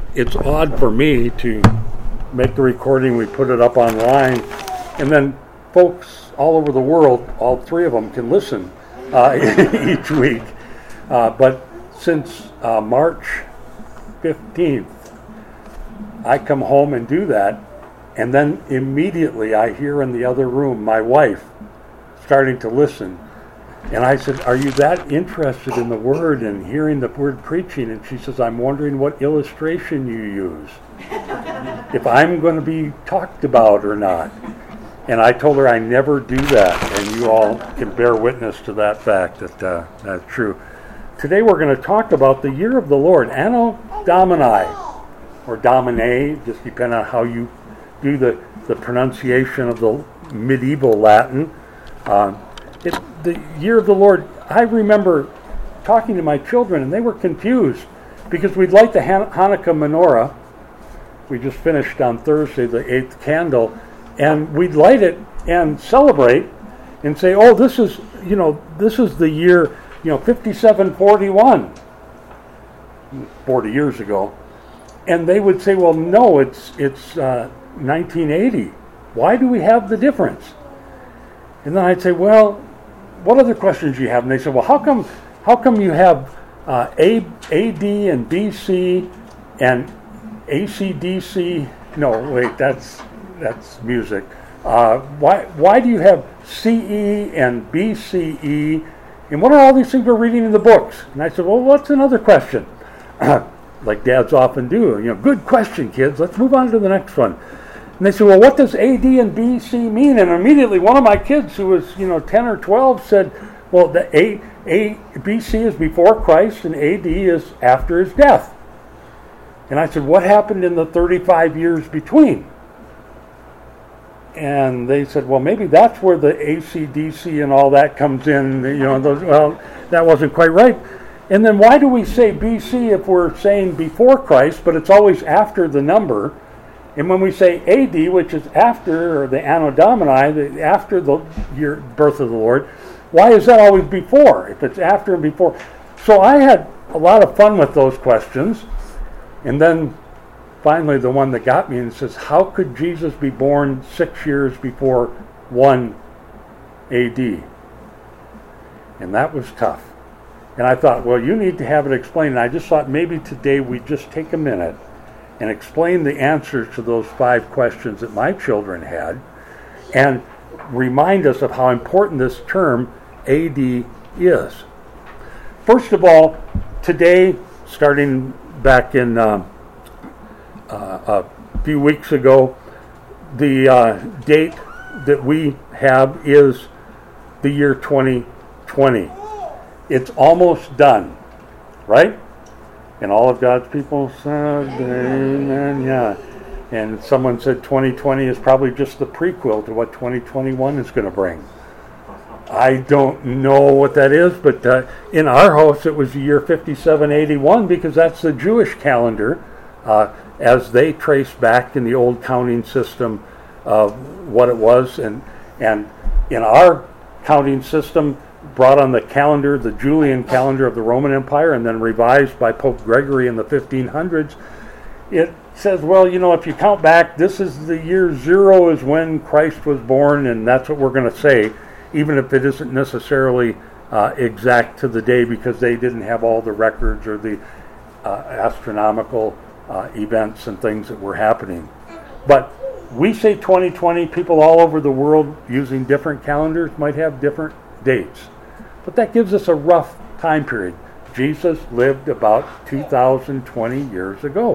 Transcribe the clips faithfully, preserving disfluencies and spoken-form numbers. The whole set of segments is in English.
it's odd for me to make the recording, we put it up online, and then folks all over the world, all three of them, can listen uh, each week. Uh, but since uh, March fifteenth, I come home and do that, and then immediately I hear in the other room my wife starting to listen. And I said, are you that interested in the Word and hearing the Word preaching? And she says, I'm wondering what illustration you use, if I'm going to be talked about or not. And I told her I never do that, and you all can bear witness to that fact that uh, that's true. Today we're going to talk about the year of the Lord, Anno Domini, or Domine, just depending on how you do the, the pronunciation of the medieval Latin. Uh, It, the year of the Lord, I remember talking to my children, and they were confused because we'd light the Han- Hanukkah menorah. We just finished on Thursday the eighth candle, and we'd light it and celebrate and say, "Oh, this is you know this is the year you know fifty-seven forty-one, forty years ago," and they would say, "Well, no, it's it's uh, nineteen eighty. Why do we have the difference?" And then I'd say, "Well, what other questions do you have?" And they said, well, how come how come you have uh, A, AD and B C and A C D C? No, wait, that's that's music. Uh, why why do you have C E and B C E? And what are all these things we're reading in the books? And I said, well, what's another question? Like dads often do. You know, good question, kids. Let's move on to the next one. And they said, well, what does A D and B C mean? And immediately one of my kids, who was, you know, ten or twelve, said, well, the A, A, B C is before Christ and A D is after his death. And I said, what happened in the thirty-five years between? And they said, well, maybe that's where the A C D C and all that comes in. You know, those, well, that wasn't quite right. And then why do we say B C if we're saying before Christ, but it's always after the number? And when we say A D, which is after, or the Anno Domini, the, after the year birth of the Lord, why is that always before, if it's after and before? So I had a lot of fun with those questions. And then finally the one that got me and says, how could Jesus be born six years before one A D? And that was tough. And I thought, well, you need to have it explained. And I just thought maybe today we'd just take a minute and explain the answers to those five questions that my children had, and remind us of how important this term A D is. First of all, today, starting back in uh, uh, a few weeks ago, the uh, date that we have is the year twenty twenty. It's almost done, right? And all of God's people said, amen, yeah. And someone said twenty twenty is probably just the prequel to what twenty twenty-one is going to bring. I don't know what that is, but uh, in our house it was the year fifty-seven eighty-one because that's the Jewish calendar uh, as they trace back in the old counting system of what it was. And, and in our counting system, brought on the calendar, the Julian calendar of the Roman Empire, and then revised by Pope Gregory in the fifteen hundreds, it says, well, you know, if you count back, this is the year zero is when Christ was born, and that's what we're going to say, even if it isn't necessarily uh, exact to the day because they didn't have all the records or the uh, astronomical uh, events and things that were happening. But we say twenty twenty, people all over the world using different calendars might have different dates. But that gives us a rough time period. Jesus lived about two thousand twenty years ago.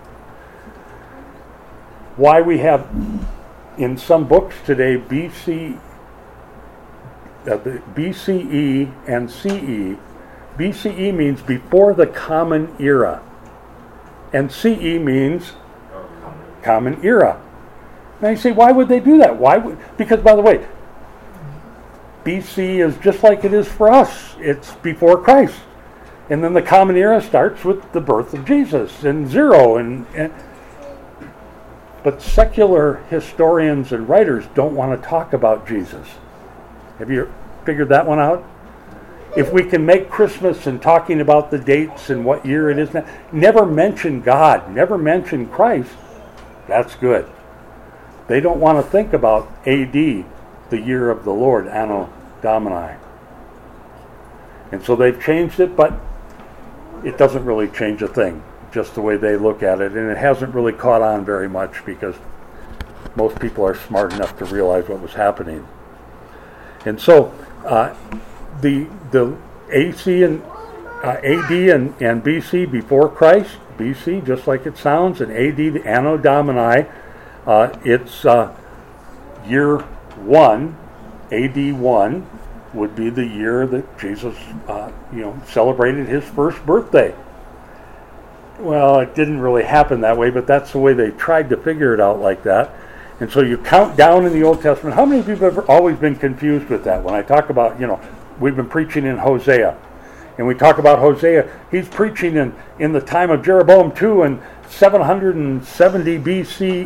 Why we have in some books today B C, uh, the B C E and C E. B C E means before the Common Era, and C E means Common Era. Now you say, why would they do that? Why would? Because, by the way, B C is just like it is for us. It's before Christ. And then the Common Era starts with the birth of Jesus and zero. And, and But secular historians and writers don't want to talk about Jesus. Have you figured that one out? if we can make Christmas and talking about the dates and what year it is now, never mention God, never mention Christ, that's good. They don't want to think about A D, the year of the Lord, Anno Domini. And so they've changed it, but it doesn't really change a thing, just the way they look at it. And it hasn't really caught on very much because most people are smart enough to realize what was happening. And so uh, the the A C and uh, A D and, and B C before Christ, B C just like it sounds, and A D the Anno Domini, uh, it's uh, year one, A D one would be the year that Jesus, uh, you know, celebrated his first birthday. Well, it didn't really happen that way, but that's the way they tried to figure it out like that. And so you count down in the Old Testament. How many of you have ever always been confused with that? When I talk about, you know, we've been preaching in Hosea, and we talk about Hosea, he's preaching in, in the time of Jeroboam the Second and seven hundred seventy B C,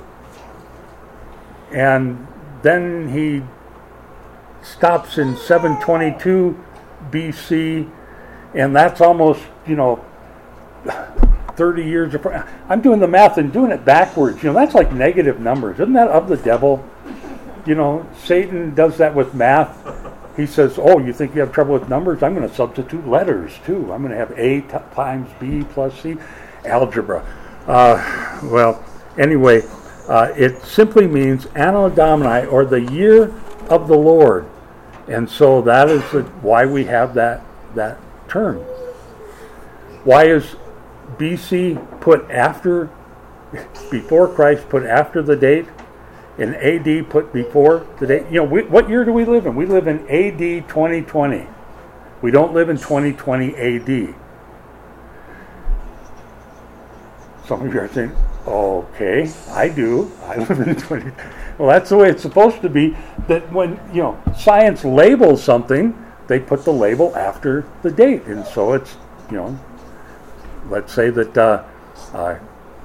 and then he stops in seven twenty-two B C, and that's almost, you know, thirty years. Of, I'm doing the math and doing it backwards. You know, that's like negative numbers. Isn't that of the devil? You know, Satan does that with math. He says, oh, you think you have trouble with numbers? I'm going to substitute letters, too. I'm going to have A t- times B plus C. Algebra. Uh, well, anyway, uh, it simply means Anno Domini, or the year of the Lord. And so that is the, why we have that that term. Why is B C put after, before Christ, put after the date, and A D put before the date? You know, we, what year do we live in? We live in A D twenty twenty. We don't live in twenty twenty A D. Some of you are saying, okay, I do. I live in twenty. Well, that's the way it's supposed to be, that when, you know, science labels something, they put the label after the date. And so it's, you know, let's say that uh, uh,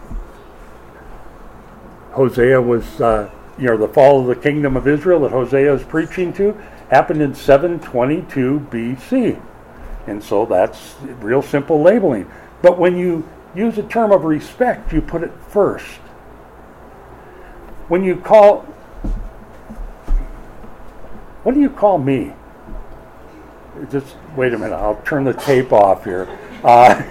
Hosea was, uh, you know, the fall of the kingdom of Israel that Hosea is preaching to happened in seven twenty-two B C. And so that's real simple labeling. But when you use a term of respect, you put it first. When you call, what do you call me? Just wait a minute, I'll turn the tape off here. Uh,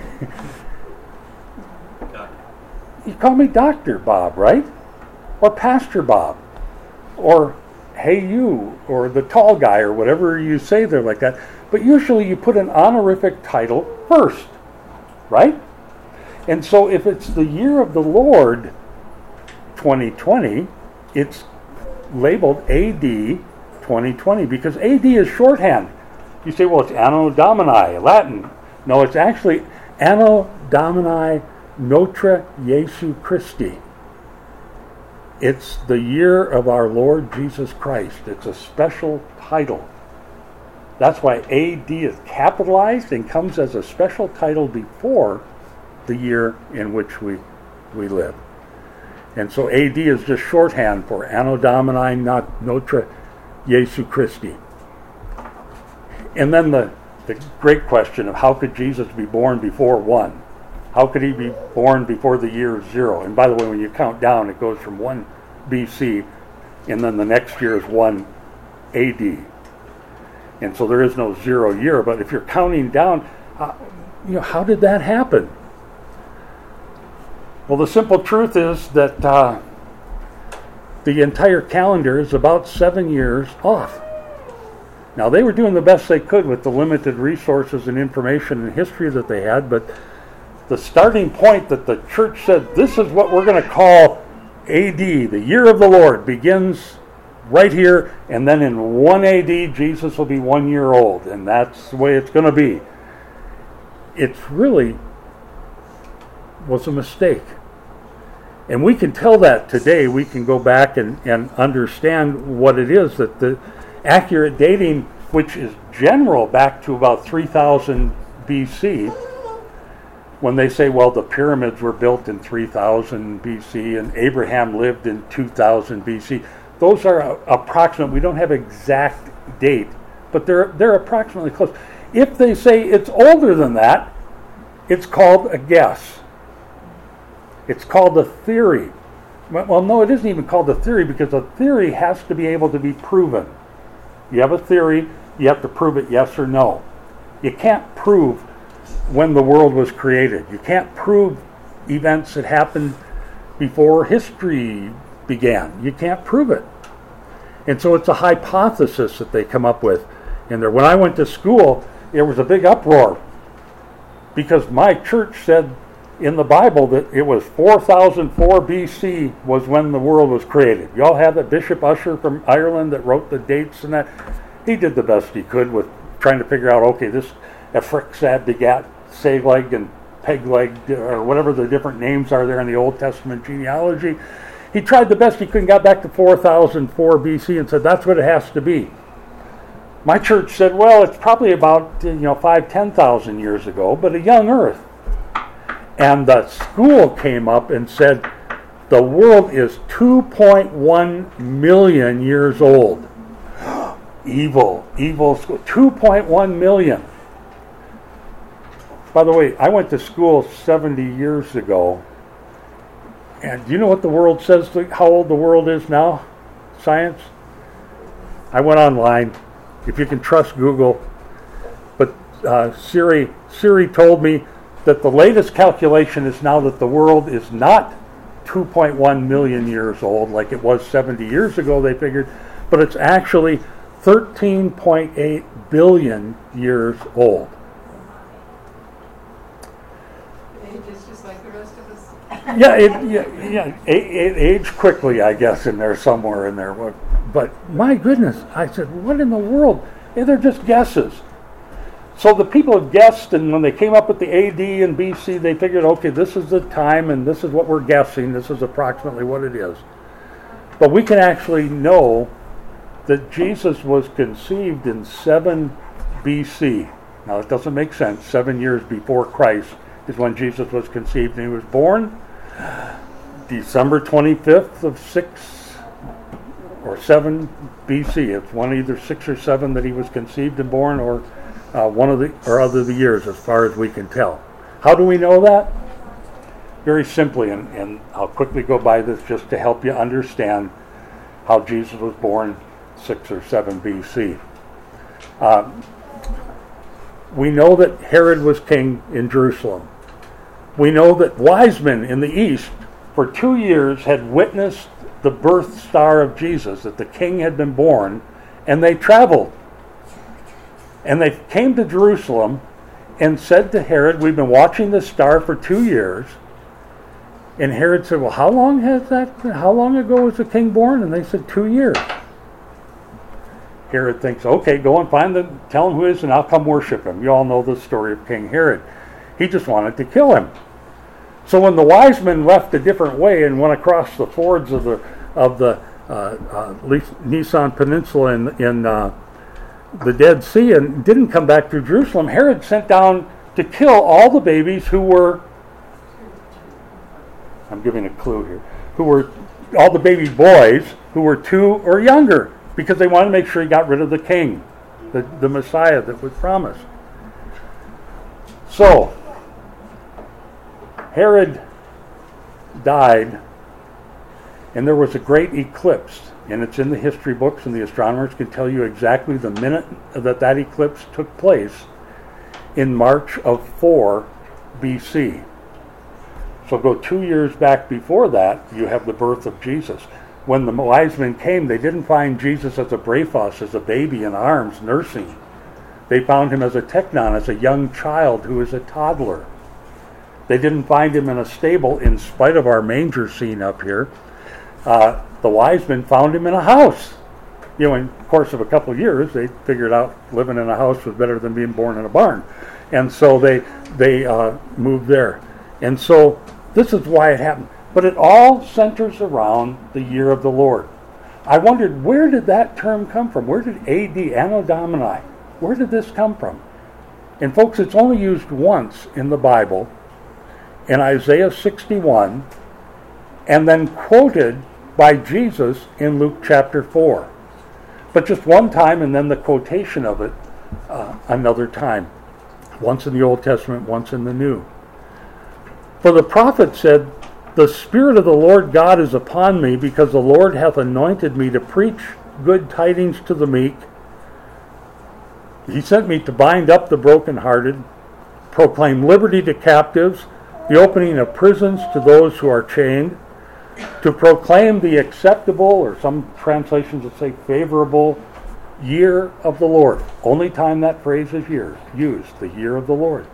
you call me Doctor Bob, right? Or Pastor Bob, or hey you, or the tall guy, or whatever you say there like that. But usually you put an honorific title first, right? And so if it's the year of the Lord twenty twenty, it's labeled A D twenty twenty, because A D is shorthand. You say, well, it's Anno Domini, Latin. No, it's actually Anno Domini Notre Jesu Christi. It's the year of our Lord Jesus Christ. It's a special title. That's why A D is capitalized and comes as a special title before the year in which we, we live. And so A D is just shorthand for Anno Domini Notre Jesu Christi. And then the, the great question of how could Jesus be born before one? How could he be born before the year zero? And by the way, when you count down, it goes from one B C, and then the next year is one A D. And so there is no zero year. But if you're counting down, uh, you know, how did that happen? Well, the simple truth is that uh, the entire calendar is about seven years off. Now, they were doing the best they could with the limited resources and information and history that they had, but the starting point that the church said, this is what we're going to call A D, the year of the Lord, begins right here, and then in one A D, Jesus will be one year old, and that's the way it's going to be. It's really was a mistake. And we can tell that today. We can go back and, and understand what it is, that the accurate dating, which is general back to about three thousand B C, when they say, well, the pyramids were built in three thousand B C and Abraham lived in two thousand B C, those are approximate. We don't have exact date but they're they're approximately close. If they say it's older than that, it's called a guess. It's called a theory. Well, no, it isn't even called a theory because a theory has to be able to be proven. You have a theory, you have to prove it yes or no. You can't prove when the world was created. You can't prove events that happened before history began. You can't prove it. And so it's a hypothesis that they come up with in there. When I went to school, there was a big uproar because my church said in the Bible that it was four thousand four B C was when the world was created. You all have that Bishop Ussher from Ireland that wrote the dates and that. He did the best he could with trying to figure out, okay, this Ephraxad begat Sagleg and Pegleg, or whatever the different names are there in the Old Testament genealogy. He tried the best he could and got back to four thousand four B C and said that's what it has to be. My church said, well, it's probably about you know five, ten thousand years ago, but a young Earth. And the school came up and said the world is two point one million years old. Evil, evil school. two point one million. By the way, I went to school seventy years ago. And do you know what the world says, how old the world is now? Science? I went online, if you can trust Google. But uh, Siri, Siri told me that the latest calculation is now that the world is not two point one million years old like it was seventy years ago, they figured, but it's actually thirteen point eight billion years old. Age is just like the rest of us. yeah, it, yeah, yeah, it, it aged quickly, I guess, in there somewhere in there. But my goodness, I said, what in the world? Yeah, they're just guesses. So the people have guessed, and when they came up with the A D and B C, they figured, okay, this is the time, and this is what we're guessing. This is approximately what it is. But we can actually know that Jesus was conceived in seven B C. Now, it doesn't make sense. Seven years before Christ is when Jesus was conceived, and he was born December twenty-fifth of six or seven B C. It's one either six or seven that he was conceived and born, or uh, one of the or other of the years, as far as we can tell. How do we know that? Very simply, and, and I'll quickly go by this just to help you understand how Jesus was born six or seven B C. Uh, we know that Herod was king in Jerusalem. We know that wise men in the east for two years had witnessed the birth star of Jesus, that the king had been born, and they traveled. And they came to Jerusalem and said to Herod, we've been watching this star for two years. And Herod said, well, how long has that, how long ago was the king born? And they said, two years. Herod thinks, okay, go and find them, tell him who it is, and I'll come worship him. You all know the story of King Herod. He just wanted to kill him. So when the wise men left a different way and went across the fords of the of the uh, uh, Nissan Peninsula in, in uh, the Dead Sea and didn't come back to Jerusalem, Herod sent down to kill all the babies who were, I'm giving a clue here, who were all the baby boys who were two or younger, because they wanted to make sure he got rid of the king, the, the Messiah that was promised. So, Herod died, and there was a great eclipse, and it's in the history books, and the astronomers can tell you exactly the minute that that eclipse took place in March of four B C. So go two years back before that, you have the birth of Jesus. When the wise men came, they didn't find Jesus as a brephos, as a baby in arms, nursing. They found him as a teknon, as a young child who is a toddler. They didn't find him in a stable, in spite of our manger scene up here. Uh, the wise men found him in a house. You know, in the course of a couple of years, they figured out living in a house was better than being born in a barn. And so they, they uh, moved there. And so this is why it happened. But it all centers around the year of the Lord. I wondered, where did that term come from? Where did A D, Anno Domini, where did this come from? And folks, it's only used once in the Bible, in Isaiah sixty-one, and then quoted by Jesus in Luke chapter four. But just one time, and then the quotation of it uh, another time. Once in the Old Testament, once in the New. For the prophet said, the Spirit of the Lord God is upon me, because the Lord hath anointed me to preach good tidings to the meek. He sent me to bind up the brokenhearted, proclaim liberty to captives, the opening of prisons to those who are chained, to proclaim the acceptable, or some translations would say favorable, year of the Lord. Only time that phrase is year, used, the year of the Lord.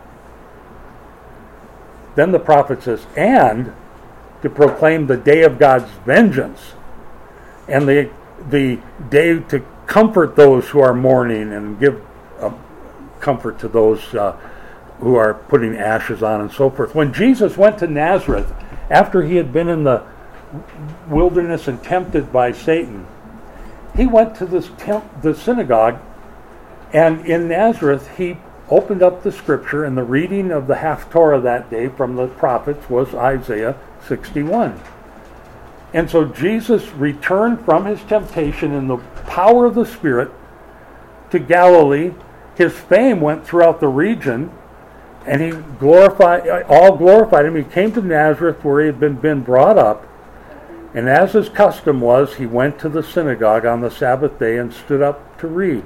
Then the prophet says, and to proclaim the day of God's vengeance, and the the day to comfort those who are mourning and give uh, comfort to those uh, who are putting ashes on and so forth. When Jesus went to Nazareth, after he had been in the wilderness and tempted by Satan, he went to this temp- the synagogue, and in Nazareth he opened up the scripture, and the reading of the Haftorah that day from the prophets was Isaiah sixty-one. And so Jesus returned from his temptation in the power of the Spirit to Galilee. His fame went throughout the region, and he glorified, all glorified him. He came to Nazareth where he had been, been brought up, and as his custom was, he went to the synagogue on the Sabbath day and stood up to read.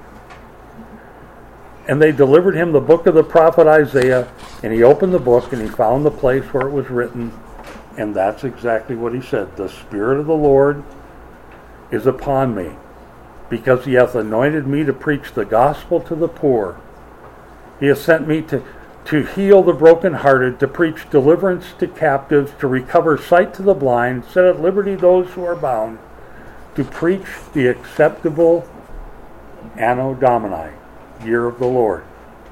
And they delivered him the book of the prophet Isaiah, and he opened the book, and he found the place where it was written, and that's exactly what he said. The Spirit of the Lord is upon me, because he hath anointed me to preach the gospel to the poor. He has sent me to, to heal the brokenhearted, to preach deliverance to captives, to recover sight to the blind, set at liberty those who are bound, to preach the acceptable Anno Domini, year of the Lord.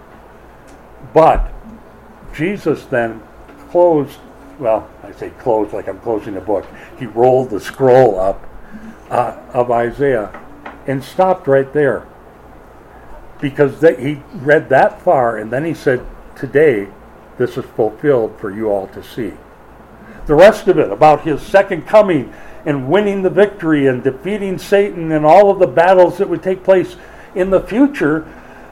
But Jesus then closed, well, I say closed like I'm closing a book. He rolled the scroll up uh, of Isaiah and stopped right there, because they, he read that far, and then he said, today this is fulfilled for you all to see. The rest of it about his second coming and winning the victory and defeating Satan and all of the battles that would take place in the future,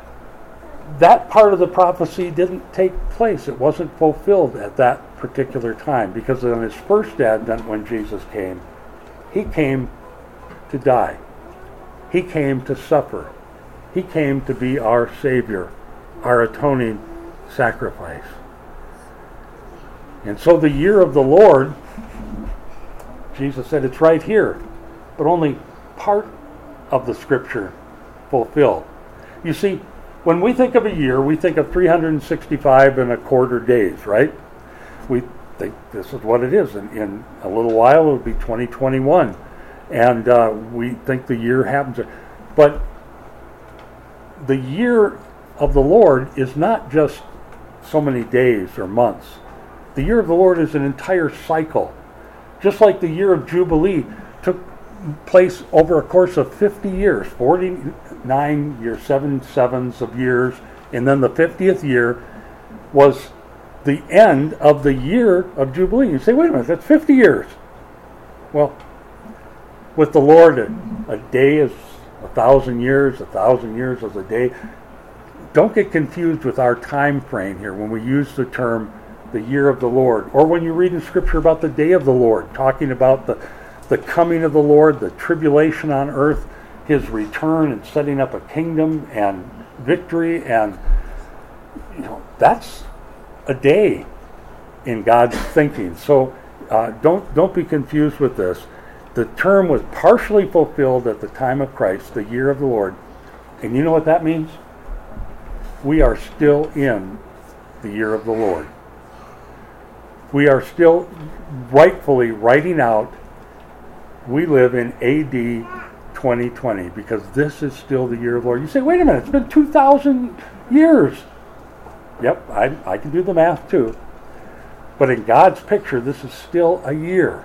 that part of the prophecy didn't take place. It wasn't fulfilled at that particular time, because on his first advent, when Jesus came, he came to die. He came to suffer. He came to be our Savior, our atoning sacrifice. And so the year of the Lord, Jesus said it's right here, but only part of the scripture fulfilled. You see, when we think of a year, we think of three hundred sixty-five and a quarter days, right? We think this is what it is. In, in a little while, it will be twenty twenty-one. And uh, we think the year happens. But the year of the Lord is not just so many days or months. The year of the Lord is an entire cycle. Just like the year of Jubilee took place over a course of fifty years, forty-nine years, seven sevens of years, and then the fiftieth year was the end of the year of Jubilee. You say, wait a minute, that's fifty years. Well, with the Lord, a, a day is a thousand years, a thousand years is a day. Don't get confused with our time frame here when we use the term the year of the Lord, or when you read in Scripture about the day of the Lord, talking about the, the coming of the Lord, the tribulation on earth, his return and setting up a kingdom and victory, and you know that's a day in God's thinking. So uh, don't don't be confused with this. The term was partially fulfilled at the time of Christ, the year of the Lord, and you know what that means? We are still in the year of the Lord. We are still rightfully writing out, we live in A D twenty twenty, because this is still the year of the Lord. You say, wait a minute, it's been two thousand years. Yep, I, I can do the math too. But in God's picture, this is still a year.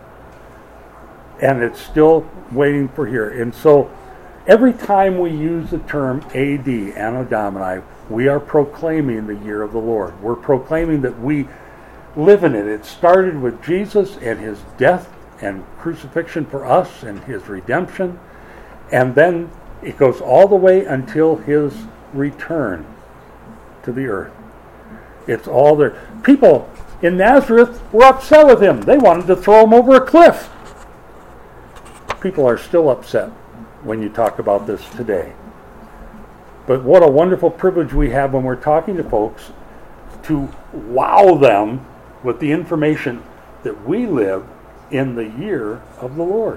And it's still waiting for here. And so every time we use the term A D, Anno Domini, we are proclaiming the year of the Lord. We're proclaiming that we live in it. It started with Jesus and his death and crucifixion for us and his redemption. And then It goes all the way until his return to the earth. It's all there. People in Nazareth were upset with him. They wanted to throw him over a cliff. People are still upset when you talk about this today. But what a wonderful privilege we have when we're talking to folks to wow them with the information that we live in the year of the Lord.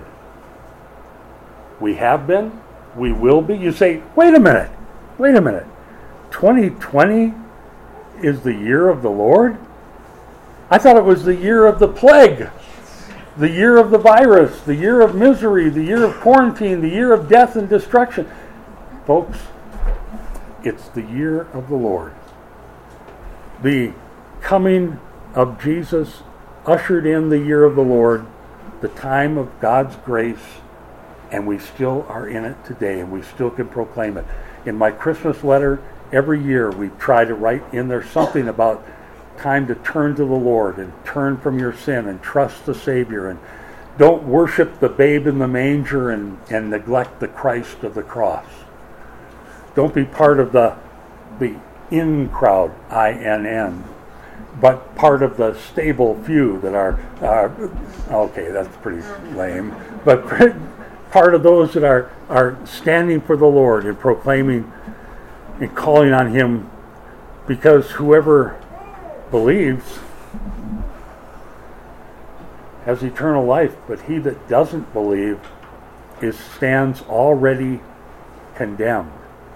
We have been, we will be. You say, wait a minute, wait a minute. twenty twenty is the year of the Lord? I thought it was the year of the plague, the year of the virus, the year of misery, the year of quarantine, the year of death and destruction. Folks, it's the year of the Lord. The coming of Jesus ushered in the year of the Lord, the time of God's grace, and we still are in it today, and we still can proclaim it. In my Christmas letter, every year we try to write in there something about time to turn to the Lord and turn from your sin and trust the Savior and don't worship the babe in the manger and, and neglect the Christ of the cross. Don't be part of the the in crowd, I N N, but part of the stable few that are, uh, okay, that's pretty lame, but part of those that are, are standing for the Lord and proclaiming and calling on Him, because whoever believes has eternal life, but he that doesn't believe is stands already condemned.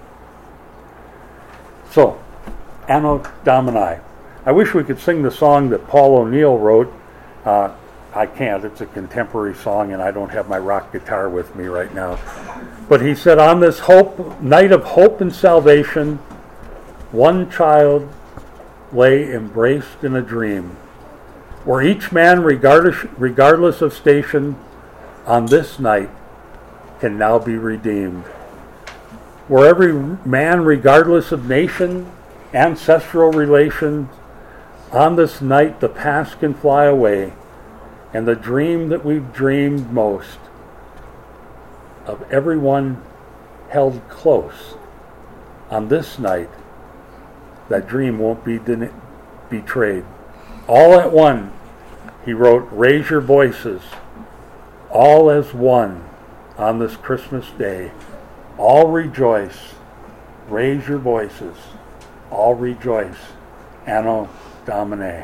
So, Anno Domini. I wish we could sing the song that Paul O'Neill wrote. Uh, I can't. It's a contemporary song, and I don't have my rock guitar with me right now. But he said, on this hope, night of hope and salvation, one child lay embraced in a dream, where each man, regardless, regardless of station, on this night can now be redeemed. Where every man, regardless of nation, ancestral relation, on this night the past can fly away, and the dream that we've dreamed most of everyone held close, on this night that dream won't be den- betrayed. All at one, he wrote, raise your voices, all as one on this Christmas day. All rejoice, raise your voices, all rejoice, Anno Domini.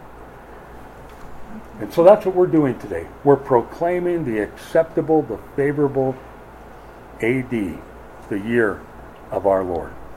And so that's what we're doing today. We're proclaiming the acceptable, the favorable A D, the year of our Lord.